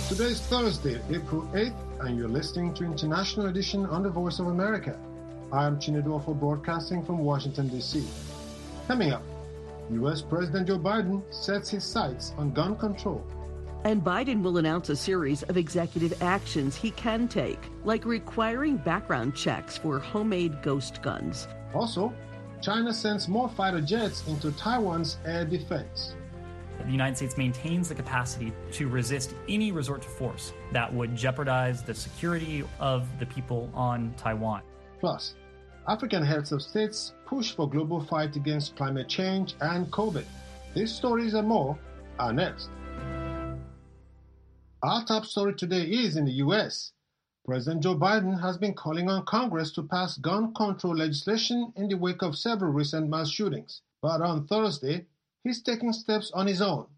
Today is Thursday, April 8th, and you're listening to International Edition on the Voice of America. I am Chinedu Ofo broadcasting from Washington, D.C. Coming up, U.S. President Joe Biden sets his sights on gun control. And Biden will announce a series of executive actions he can take, like requiring background checks for homemade ghost guns. Also, China sends more fighter jets into Taiwan's air defense. The United States maintains the capacity to resist any resort to force that would jeopardize the security of the people on Taiwan. Plus, African heads of states push for global fight against climate change and COVID. These stories and more are next. Our top story today is in the U.S. President Joe Biden has been calling on Congress to pass gun control legislation in the wake of several recent mass shootings. But on Thursday, he's taking steps on his own.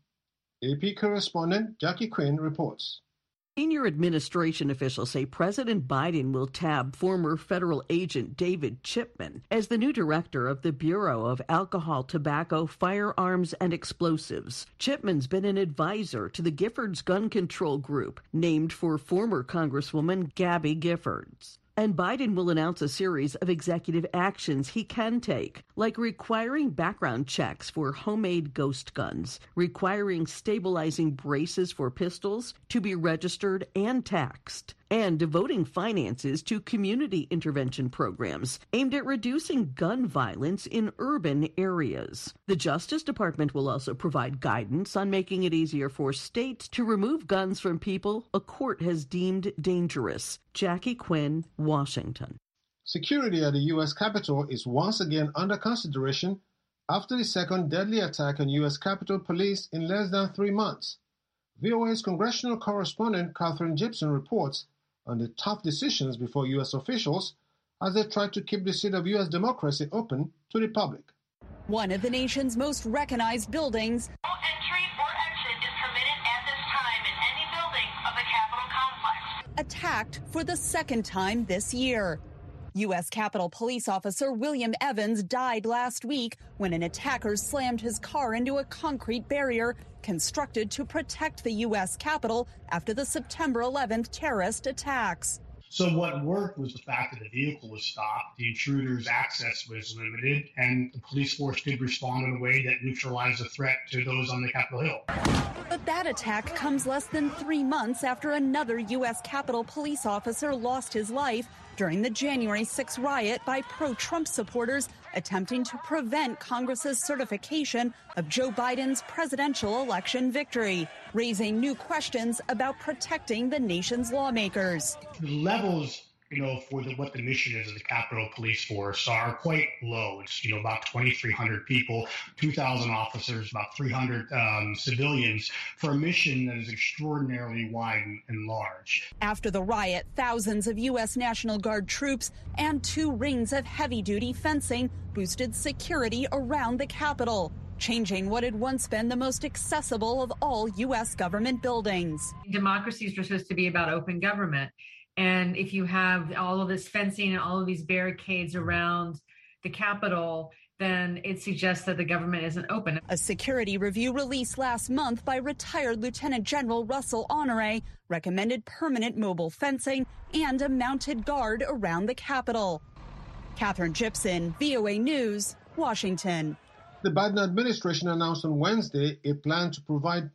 AP correspondent Jackie Quinn reports. Senior administration officials say President Biden will tab former federal agent David Chipman as the new director of the Bureau of Alcohol, Tobacco, Firearms, and Explosives. Chipman's been an advisor to the Giffords Gun Control Group, named for former Congresswoman Gabby Giffords. And Biden will announce a series of executive actions he can take, like requiring background checks for homemade ghost guns, requiring stabilizing braces for pistols to be registered and taxed, and devoting finances to community intervention programs aimed at reducing gun violence in urban areas. The Justice Department will also provide guidance on making it easier for states to remove guns from people a court has deemed dangerous. Jackie Quinn, Washington. Security at the U.S. Capitol is once again under consideration after the second deadly attack on U.S. Capitol Police in less than 3 months. VOA's congressional correspondent Katherine Gibson reports on the tough decisions before U.S. officials as they try to keep the seat of U.S. democracy open to the public. One of the nation's most recognized buildings. No entry or exit is permitted at this time in any building of the Capitol complex. Attacked for the second time this year. U.S. Capitol Police Officer William Evans died last week when an attacker slammed his car into a concrete barrier constructed to protect the U.S. Capitol after the September 11th terrorist attacks. So what worked was the fact that the vehicle was stopped, the intruder's access was limited, and the police force could respond in a way that neutralized the threat to those on the Capitol Hill. But that attack comes less than 3 months after another U.S. Capitol Police officer lost his life during the January 6 riot by pro-Trump supporters attempting to prevent Congress's certification of Joe Biden's presidential election victory, raising new questions about protecting the nation's lawmakers. The levels, for what the mission is of the Capitol Police Force are quite low. It's, about 2,300 people, 2,000 officers, about 300 civilians for a mission that is extraordinarily wide and large. After the riot, thousands of U.S. National Guard troops and 2 rings of heavy-duty fencing boosted security around the Capitol, changing what had once been the most accessible of all U.S. government buildings. Democracies are supposed to be about open government. And if you have all of this fencing and all of these barricades around the Capitol, then it suggests that the government isn't open. A security review released last month by retired Lieutenant General Russell Honore recommended permanent mobile fencing and a mounted guard around the Capitol. Katherine Gibson, VOA News, Washington. The Biden administration announced on Wednesday a plan to provide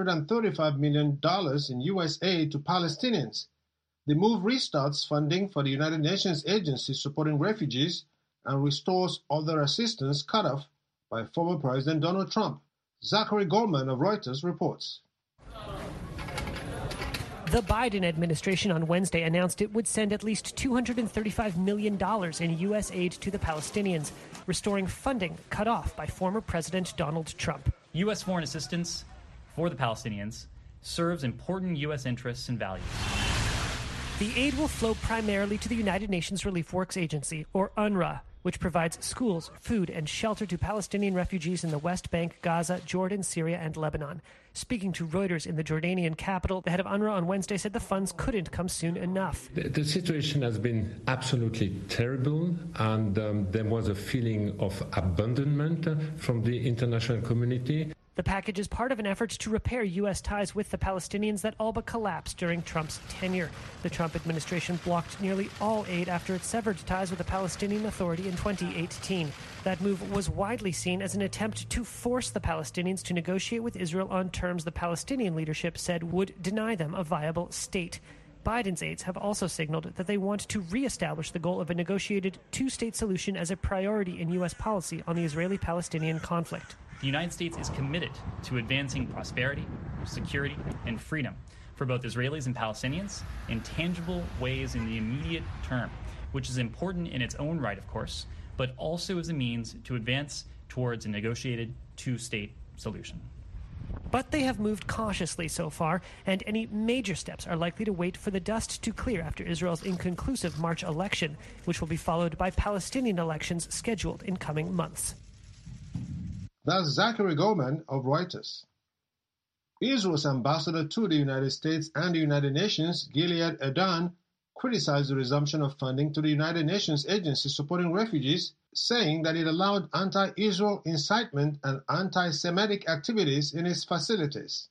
$235 million in U.S. aid to Palestinians. The move restarts funding for the United Nations agency supporting refugees and restores other assistance cut off by former President Donald Trump. Zachary Goldman of Reuters reports. The Biden administration on Wednesday announced it would send at least $235 million in U.S. aid to the Palestinians, restoring funding cut off by former President Donald Trump. U.S. foreign assistance for the Palestinians serves important U.S. interests and values. The aid will flow primarily to the United Nations Relief Works Agency, or UNRWA, which provides schools, food, and shelter to Palestinian refugees in the West Bank, Gaza, Jordan, Syria, and Lebanon. Speaking to Reuters in the Jordanian capital, the head of UNRWA on Wednesday said the funds couldn't come soon enough. The situation has been absolutely terrible, and there was a feeling of abandonment from the international community. The package is part of an effort to repair U.S. ties with the Palestinians that all but collapsed during Trump's tenure. The Trump administration blocked nearly all aid after it severed ties with the Palestinian Authority in 2018. That move was widely seen as an attempt to force the Palestinians to negotiate with Israel on terms the Palestinian leadership said would deny them a viable state. Biden's aides have also signaled that they want to reestablish the goal of a negotiated two-state solution as a priority in U.S. policy on the Israeli-Palestinian conflict. The United States is committed to advancing prosperity, security, and freedom for both Israelis and Palestinians in tangible ways in the immediate term, which is important in its own right, of course, but also as a means to advance towards a negotiated two-state solution. But they have moved cautiously so far, and any major steps are likely to wait for the dust to clear after Israel's inconclusive March election, which will be followed by Palestinian elections scheduled in coming months. That's Zachary Goldman of Reuters. Israel's ambassador to the United States and the United Nations, Gilead Erdan, criticized the resumption of funding to the United Nations agency supporting refugees, saying that it allowed anti-Israel incitement and anti-Semitic activities in its facilities.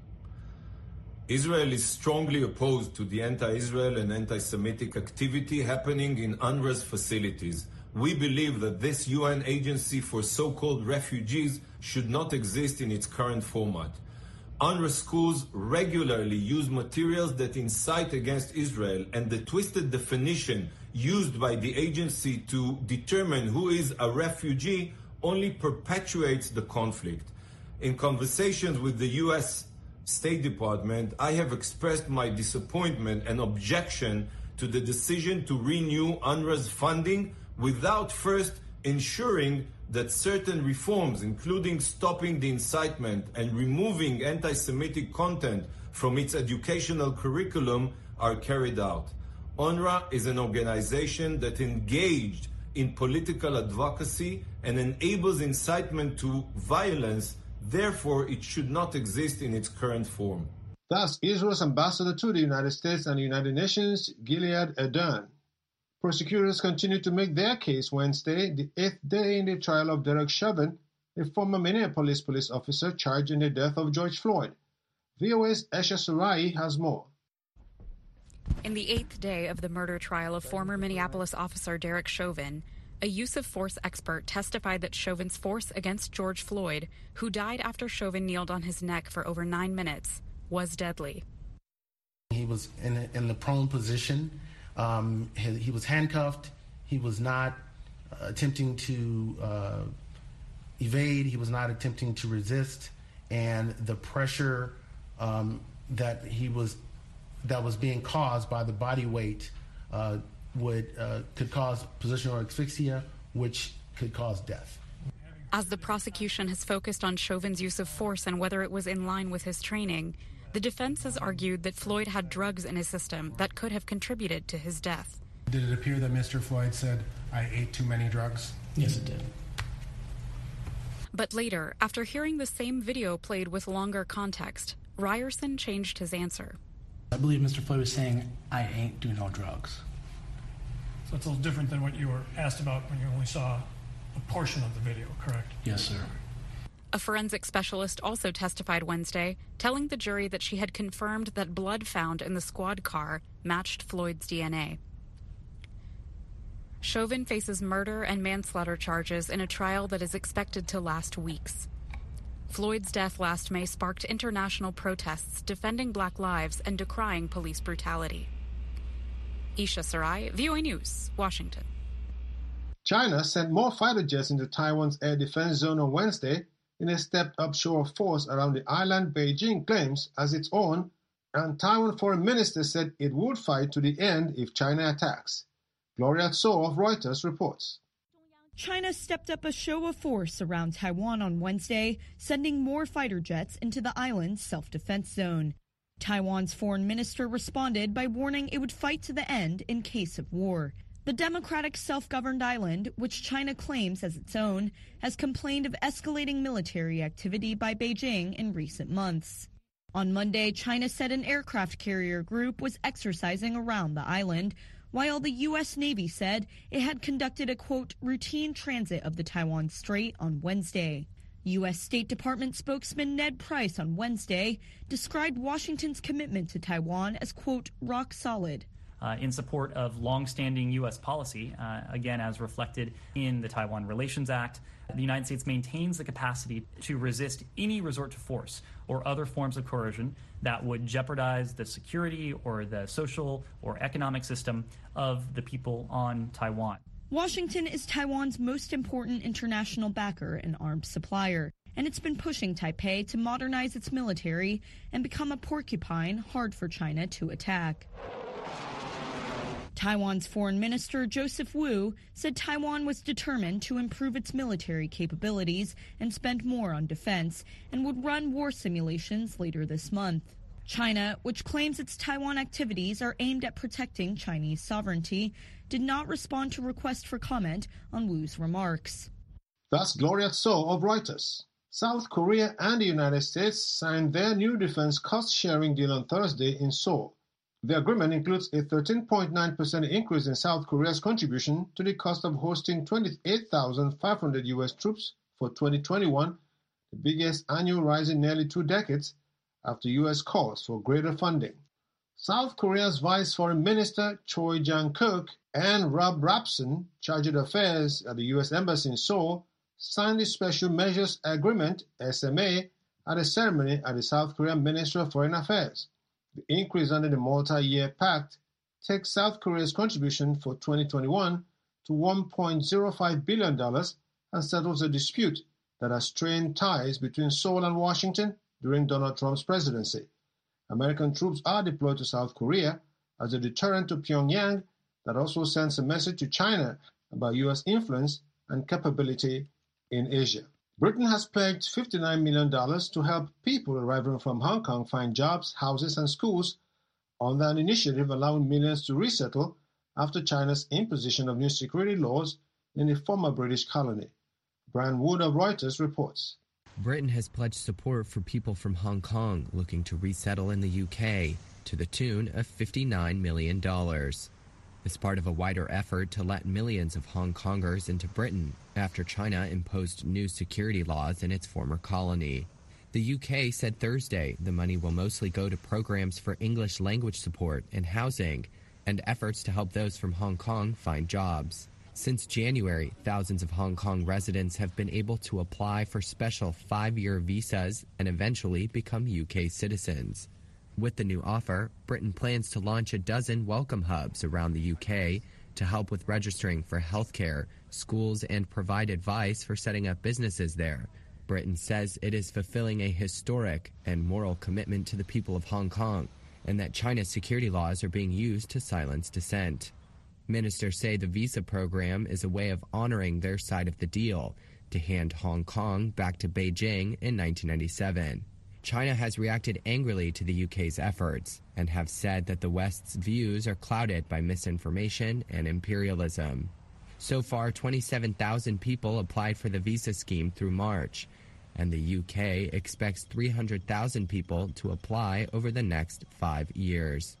Israel is strongly opposed to the anti-Israel and anti-Semitic activity happening in UNRWA's facilities. We believe that this UN agency for so-called refugees should not exist in its current format. UNRWA schools regularly use materials that incite against Israel, and the twisted definition used by the agency to determine who is a refugee only perpetuates the conflict. In conversations with the U.S. State Department, I have expressed my disappointment and objection to the decision to renew UNRWA's funding without first ensuring that certain reforms, including stopping the incitement and removing anti-Semitic content from its educational curriculum, are carried out. UNRWA is an organization that engaged in political advocacy and enables incitement to violence. Therefore, it should not exist in its current form. Thus, Israel's ambassador to the United States and the United Nations, Gilead Erdan. Prosecutors continued to make their case Wednesday, the 8th day in the trial of Derek Chauvin, a former Minneapolis police officer charged in the death of George Floyd. VOA's Esha Sarai has more. In the 8th day of the murder trial of former Minneapolis officer Derek Chauvin, a use of force expert testified that Chauvin's force against George Floyd, who died after Chauvin kneeled on his neck for over 9 minutes, was deadly. He was in the prone position. He was handcuffed. He was not attempting to evade. He was not attempting to resist. And the pressure that was being caused by the body weight could cause positional asphyxia, which could cause death. As the prosecution has focused on Chauvin's use of force and whether it was in line with his training, the defense has argued that Floyd had drugs in his system that could have contributed to his death. Did it appear that Mr. Floyd said, "I ate too many drugs"? Yes, it did. But later, after hearing the same video played with longer context, Ryerson changed his answer. I believe Mr. Floyd was saying, "I ain't do no drugs." So it's a little different than what you were asked about when you only saw a portion of the video, correct? Yes, sir. A forensic specialist also testified Wednesday, telling the jury that she had confirmed that blood found in the squad car matched Floyd's DNA. Chauvin faces murder and manslaughter charges in a trial that is expected to last weeks. Floyd's death last May sparked international protests defending Black lives and decrying police brutality. Isha Sarai, VOA News, Washington. China sent more fighter jets into Taiwan's air defense zone on Wednesday in a stepped-up show of force around the island Beijing claims as its own, and Taiwan Foreign Minister said it would fight to the end if China attacks. Gloria Tso of Reuters reports. China stepped up a show of force around Taiwan on Wednesday, sending more fighter jets into the island's self-defense zone. Taiwan's foreign minister responded by warning it would fight to the end in case of war. The democratic self-governed island, which China claims as its own, has complained of escalating military activity by Beijing in recent months. On Monday, China said an aircraft carrier group was exercising around the island, while the U.S. Navy said it had conducted a, quote, routine transit of the Taiwan Strait on Wednesday. U.S. State Department spokesman Ned Price on Wednesday described Washington's commitment to Taiwan as, quote, rock solid. In support of longstanding U.S. policy, again, as reflected in the Taiwan Relations Act, the United States maintains the capacity to resist any resort to force or other forms of coercion that would jeopardize the security or the social or economic system of the people on Taiwan. Washington is Taiwan's most important international backer and arms supplier, and it's been pushing Taipei to modernize its military and become a porcupine hard for China to attack. Taiwan's Foreign Minister Joseph Wu said Taiwan was determined to improve its military capabilities and spend more on defense, and would run war simulations later this month. China, which claims its Taiwan activities are aimed at protecting Chinese sovereignty, did not respond to requests for comment on Wu's remarks. That's Gloria Tso of Reuters. South Korea and the United States signed their new defense cost-sharing deal on Thursday in Seoul. The agreement includes a 13.9% increase in South Korea's contribution to the cost of hosting 28,500 U.S. troops for 2021, the biggest annual rise in nearly 2 decades, after U.S. calls for greater funding. South Korea's Vice Foreign Minister Choi Jang-kook and Rob Rapson, chargé d'affaires at the U.S. Embassy in Seoul, signed the Special Measures Agreement, SMA, at a ceremony at the South Korean Ministry of Foreign Affairs. The increase under the multi-year pact takes South Korea's contribution for 2021 to $1.05 billion and settles a dispute that has strained ties between Seoul and Washington during Donald Trump's presidency. American troops are deployed to South Korea as a deterrent to Pyongyang that also sends a message to China about U.S. influence and capability in Asia. Britain has pledged $59 million to help people arriving from Hong Kong find jobs, houses, and schools under an initiative allowing millions to resettle after China's imposition of new security laws in the former British colony. Brian Wood of Reuters reports. Britain has pledged support for people from Hong Kong looking to resettle in the UK to the tune of $59 million. As part of a wider effort to let millions of Hong Kongers into Britain after China imposed new security laws in its former colony. The UK said Thursday the money will mostly go to programs for English language support and housing and efforts to help those from Hong Kong find jobs. Since January, thousands of Hong Kong residents have been able to apply for special 5-year visas and eventually become UK citizens. With the new offer, Britain plans to launch a dozen welcome hubs around the UK to help with registering for healthcare, schools, and provide advice for setting up businesses there. Britain says it is fulfilling a historic and moral commitment to the people of Hong Kong, and that China's security laws are being used to silence dissent. Ministers say the visa program is a way of honoring their side of the deal to hand Hong Kong back to Beijing in 1997. China has reacted angrily to the UK's efforts and have said that the West's views are clouded by misinformation and imperialism. So far, 27,000 people applied for the visa scheme through March, and the UK expects 300,000 people to apply over the next 5 years.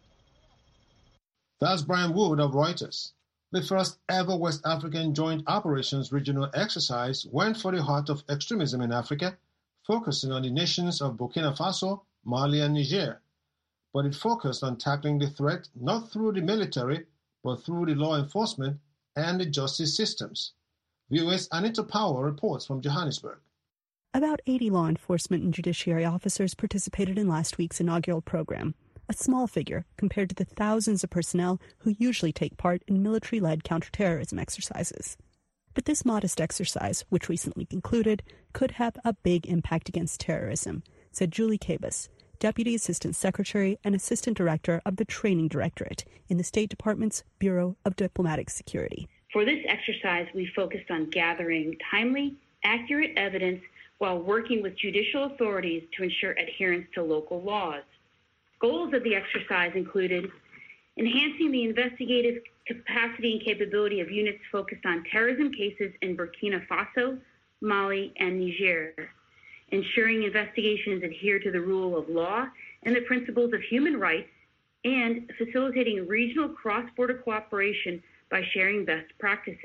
That's Brian Wood of Reuters. The first ever West African Joint Operations Regional Exercise went for the heart of extremism in Africa, focusing on the nations of Burkina Faso, Mali, and Niger. But it focused on tackling the threat not through the military, but through the law enforcement and the justice systems. VOA's Anita Powell reports from Johannesburg. About 80 law enforcement and judiciary officers participated in last week's inaugural program, a small figure compared to the thousands of personnel who usually take part in military-led counterterrorism exercises. But this modest exercise, which recently concluded, could have a big impact against terrorism, said Julie Cabas, Deputy Assistant Secretary and Assistant Director of the Training Directorate in the State Department's Bureau of Diplomatic Security. For this exercise, we focused on gathering timely, accurate evidence while working with judicial authorities to ensure adherence to local laws. Goals of the exercise included enhancing the investigative capacity and capability of units focused on terrorism cases in Burkina Faso, Mali, and Niger, ensuring investigations adhere to the rule of law and the principles of human rights, and facilitating regional cross-border cooperation by sharing best practices.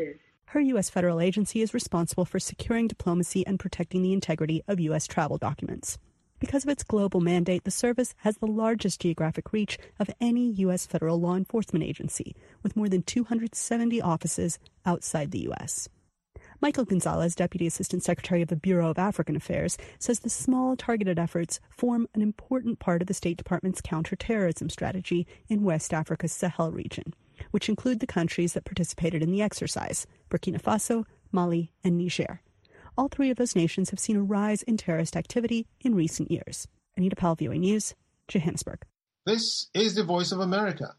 Her U.S. federal agency is responsible for securing diplomacy and protecting the integrity of U.S. travel documents. Because of its global mandate, the service has the largest geographic reach of any U.S. federal law enforcement agency, with more than 270 offices outside the U.S. Michael Gonzalez, Deputy Assistant Secretary of the Bureau of African Affairs, says the small targeted efforts form an important part of the State Department's counterterrorism strategy in West Africa's Sahel region, which include the countries that participated in the exercise, Burkina Faso, Mali, and Niger. All three of those nations have seen a rise in terrorist activity in recent years. Anita Powell, VOA News, Johannesburg. This is the Voice of America.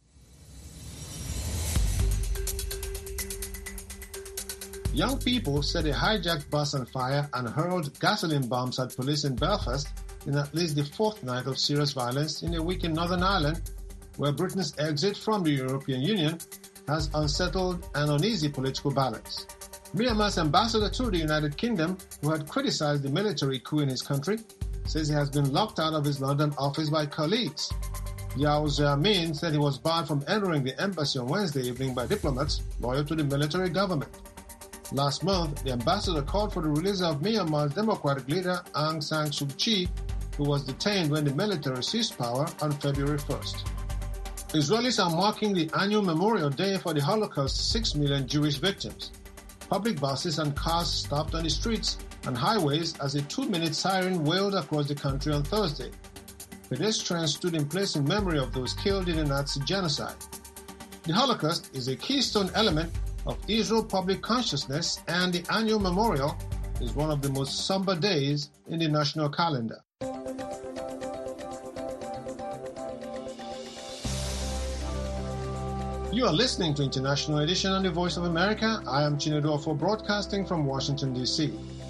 Young people set a hijacked bus on fire and hurled gasoline bombs at police in Belfast in at least the fourth night of serious violence in a week in Northern Ireland, where Britain's exit from the European Union has unsettled an uneasy political balance. Myanmar's ambassador to the United Kingdom, who had criticized the military coup in his country, says he has been locked out of his London office by colleagues. Yao Xiaomin said he was barred from entering the embassy on Wednesday evening by diplomats loyal to the military government. Last month, the ambassador called for the release of Myanmar's democratic leader Aung San Suu Kyi, who was detained when the military seized power on February 1st. Israelis are marking the annual Memorial Day for the Holocaust's 6 million Jewish victims. Public buses and cars stopped on the streets and highways as a 2-minute siren wailed across the country on Thursday. Pedestrians stood in place in memory of those killed in the Nazi genocide. The Holocaust is a keystone element of Israel public consciousness, and the annual memorial is one of the most somber days in the national calendar. You are listening to International Edition on the Voice of America. I am Chinedu Ofo, broadcasting from Washington, D.C.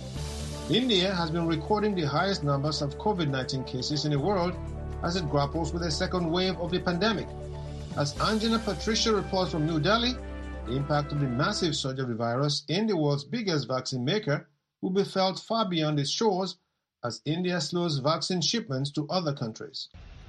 India has been recording the highest numbers of COVID-19 cases in the world as it grapples with a second wave of the pandemic. As Anjana Patricia reports from New Delhi, the impact of the massive surge of the virus in the world's biggest vaccine maker will be felt far beyond its shores as India slows vaccine shipments to other countries.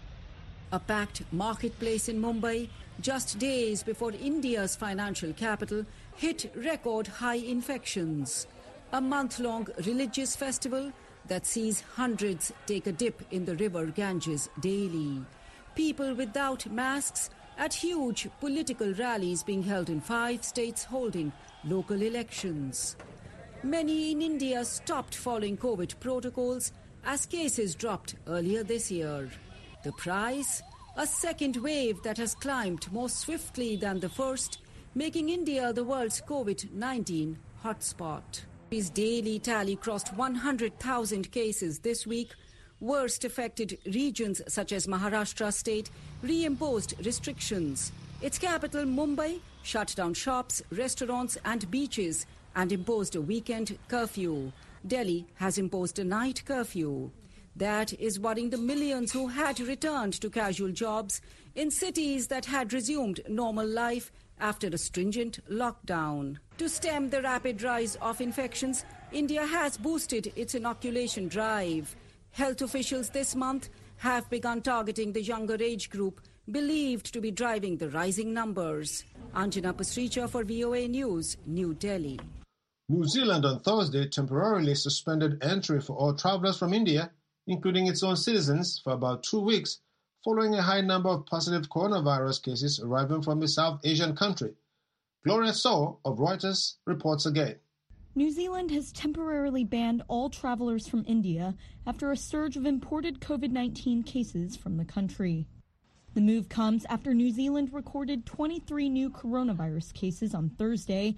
A packed marketplace in Mumbai, just days before India's financial capital hit record high infections. A month-long religious festival that sees hundreds take a dip in the river Ganges daily. People without masks at huge political rallies being held in 5 states holding local elections. Many in India stopped following COVID protocols as cases dropped earlier this year. The price? A second wave that has climbed more swiftly than the first, making India the world's COVID-19 hotspot. His daily tally crossed 100,000 cases this week. Worst affected regions such as Maharashtra state reimposed restrictions. Its capital, Mumbai, shut down shops, restaurants and beaches and imposed a weekend curfew. Delhi has imposed a night curfew. That is worrying the millions who had returned to casual jobs in cities that had resumed normal life after a stringent lockdown. To stem the rapid rise of infections, India has boosted its inoculation drive. Health officials this month have begun targeting the younger age group believed to be driving the rising numbers. Anjana Pasricha for VOA News, New Delhi. New Zealand on Thursday temporarily suspended entry for all travelers from India, including its own citizens, for about 2 weeks, following a high number of positive coronavirus cases arriving from the South Asian country. Gloria So of Reuters reports again. New Zealand has temporarily banned all travelers from India after a surge of imported COVID-19 cases from the country. The move comes after New Zealand recorded 23 new coronavirus cases on Thursday,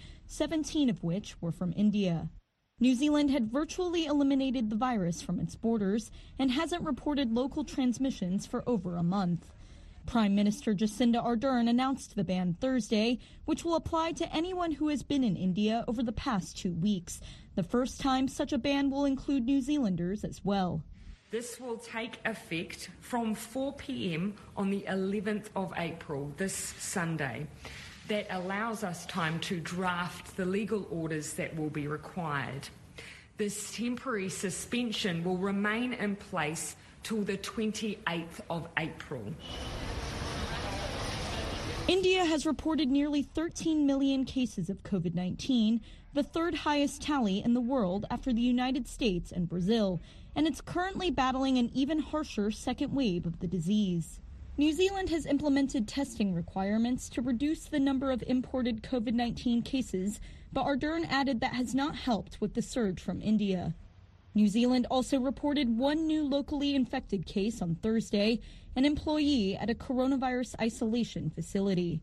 17 of which were from India. New Zealand had virtually eliminated the virus from its borders and hasn't reported local transmissions for over a month. Prime Minister Jacinda Ardern announced the ban Thursday, which will apply to anyone who has been in India over the past 2 weeks. The first time such a ban will include New Zealanders as well. This will take effect from 4 p.m. on the 11th of April, this Sunday. That allows us time to draft the legal orders that will be required. This temporary suspension will remain in place till the 28th of April. India has reported nearly 13 million cases of COVID-19, the third highest tally in the world after the United States and Brazil, and it's currently battling an even harsher second wave of the disease. New Zealand has implemented testing requirements to reduce the number of imported COVID-19 cases, but Ardern added that has not helped with the surge from India. New Zealand also reported one new locally infected case on Thursday, an employee at a coronavirus isolation facility.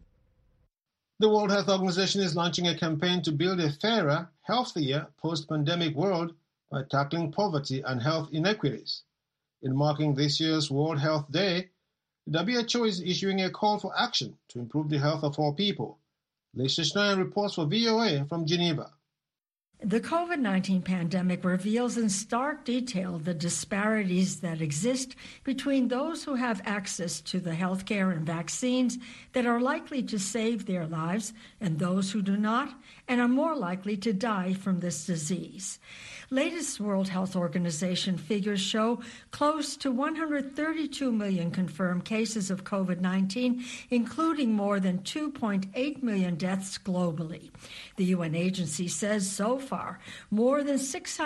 The World Health Organization is launching a campaign to build a fairer, healthier, post-pandemic world by tackling poverty and health inequities. In marking this year's World Health Day, the WHO is issuing a call for action to improve the health of all people. Lisa Schneien reports for VOA from Geneva. The COVID-19 pandemic reveals in stark detail the disparities that exist between those who have access to the healthcare and vaccines that are likely to save their lives and those who do not and are more likely to die from this disease. Latest World Health Organization figures show close to 132 million confirmed cases of COVID-19, including more than 2.8 million deaths globally. The UN agency says so far, more than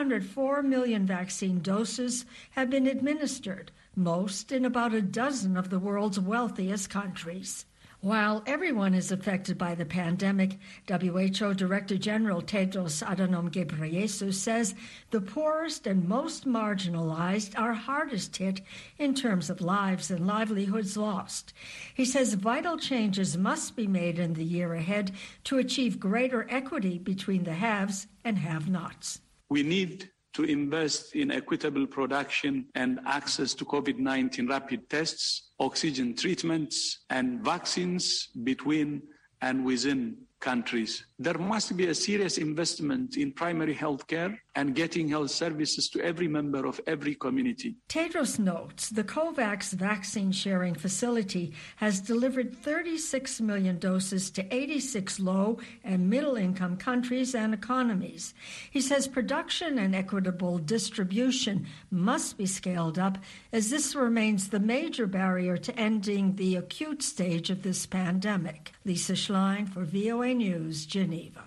604 million vaccine doses have been administered, most in about a dozen of the world's wealthiest countries. While everyone is affected by the pandemic, WHO Director General Tedros Adhanom Ghebreyesus says the poorest and most marginalized are hardest hit in terms of lives and livelihoods lost. He says vital changes must be made in the year ahead to achieve greater equity between the haves and have-nots. We need to invest in equitable production and access to COVID-19 rapid tests, oxygen treatments, and vaccines between and within countries. There must be a serious investment in primary health care and getting health services to every member of every community. Tedros notes the COVAX vaccine sharing facility has delivered 36 million doses to 86 low and middle income countries and economies. He says production and equitable distribution must be scaled up as this remains the major barrier to ending the acute stage of this pandemic. Lisa Schlein for VOA News, Geneva.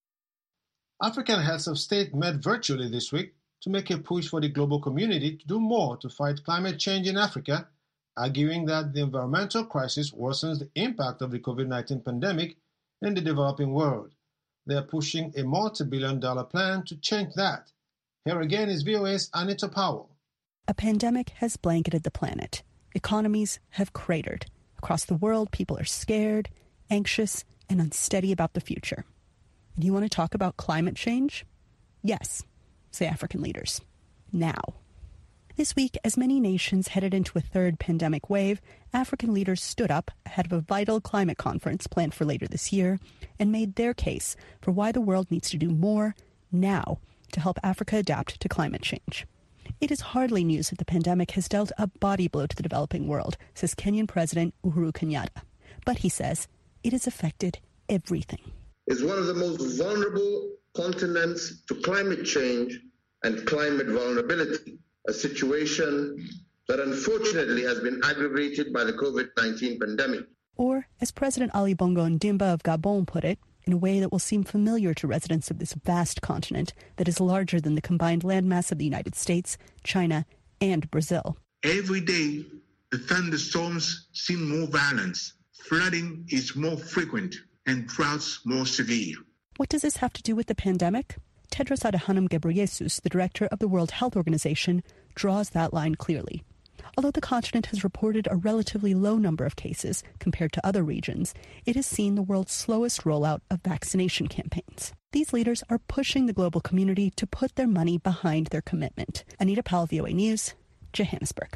African heads of state met virtually this week to make a push for the global community to do more to fight climate change in Africa, arguing that the environmental crisis worsens the impact of the COVID-19 pandemic in the developing world. They are pushing a multi-billion-dollar plan to change that. Here again is VOA's Anita Powell. A pandemic has blanketed the planet. Economies have cratered. Across the world, people are scared, anxious, and unsteady about the future. And you want to talk about climate change? Yes, say African leaders. Now. This week, as many nations headed into a third pandemic wave, African leaders stood up ahead of a vital climate conference planned for later this year and made their case for why the world needs to do more now to help Africa adapt to climate change. It is hardly news that the pandemic has dealt a body blow to the developing world, says Kenyan President Uhuru Kenyatta. But he says it has affected everything. Is one of the most vulnerable continents to climate change and climate vulnerability, a situation that unfortunately has been aggravated by the COVID-19 pandemic. Or, as President Ali Bongo Ndimba of Gabon put it, in a way that will seem familiar to residents of this vast continent that is larger than the combined landmass of the United States, China, and Brazil. Every day, the thunderstorms seem more violent, flooding is more frequent, and droughts more severe. What does this have to do with the pandemic? Tedros Adhanom Ghebreyesus, the director of the World Health Organization, draws that line clearly. Although the continent has reported a relatively low number of cases compared to other regions, it has seen the world's slowest rollout of vaccination campaigns. These leaders are pushing the global community to put their money behind their commitment. Anita Powell, VOA News, Johannesburg.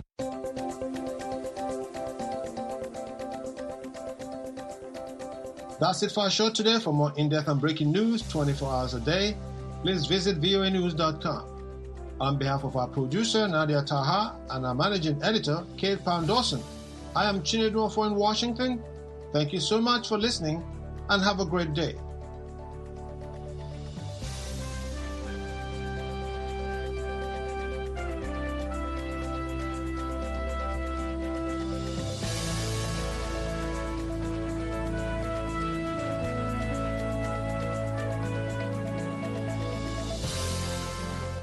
That's it for our show today. For more in-depth and breaking news 24 hours a day, please visit voanews.com. On behalf of our producer, Nadia Taha, and our managing editor, Kate Pound-Dawson, I am Chinedu Ofo in Washington. Thank you so much for listening, and have a great day.